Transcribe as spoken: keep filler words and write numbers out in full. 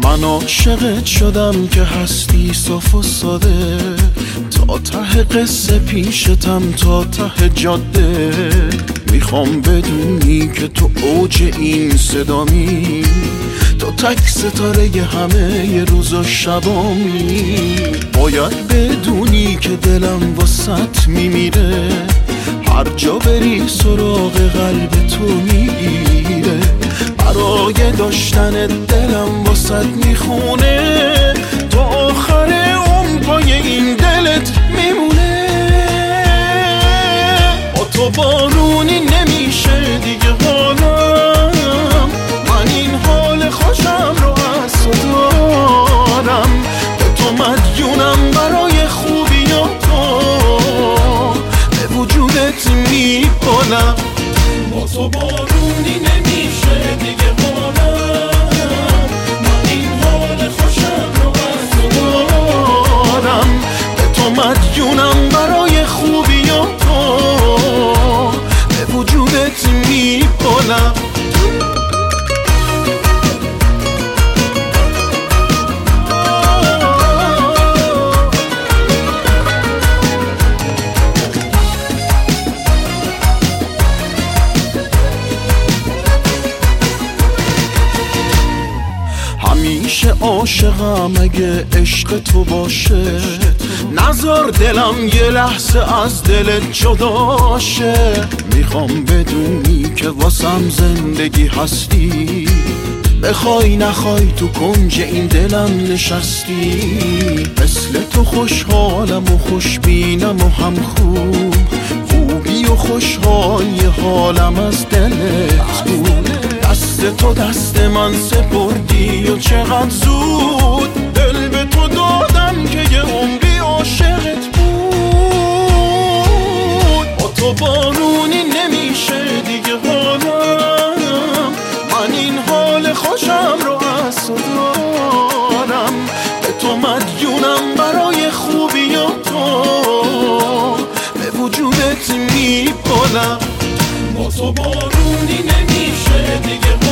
من عاشقت شدم که هستی صاف و ساده، تا ته قصه پیشتم تا ته جاده. میخوام بدونی که تو اوج این صدامی، تو تک ستاره ی همه ی روز و شبامی. باید بدونی که دلم واسط میمیره، هر جا بری سراغ قلب تو میگیره. برای داشتن دلم واسط میخونه، تا آخر اون پای این دلت میمونه. با تو بارونی نمیشه دیگه حالم، من این حال خوشم رو از تو دارم. به تو مدیونم برای خوبی تو، به وجودت میپالم. با تو بارونی نمیشه دیگه حالم، من این حال خوشم رو از تو دارم. به تو مدیونم برای خوبی تو، به وجودت میپالم. همیشه عاشقم اگه عشق تو باشه، نذار دلم یه لحظه از دلت جدا شه. میخوام بدونی که واسم زندگی هستی، بخوای نخوای تو کنج این دلم نشستی. مثل تو خوشحالم و خوشبینم و هم خوب، خوبی و خوشحالی حالم از دلت بود. دست تو دست من سپردی و چقدر زود، دل به تو دادم که یه عمری عاشقت بود. با تو بارونی نمیشه دیگه حالم، من این حال خوشم رو از تو دارم. به تو مدیونم برای خوبی تو، به وجودت میپالم. با تو بارونی نمیشه دیگه